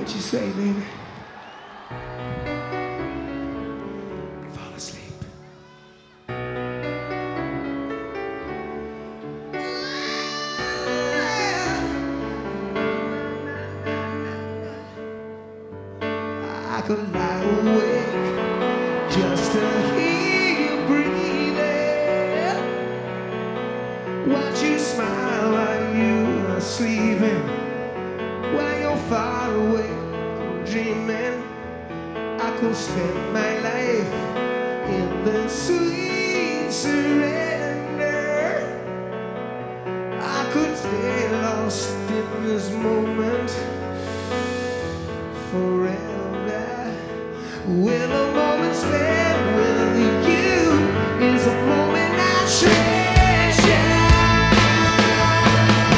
What you say, baby? Fall asleep. I could lie awake just to hear you breathing. Watch you smile while you are sleeping. While you're far away, I'm dreaming. I could spend my life in the sweet surrender. I could stay lost in this moment forever. Will a moment spend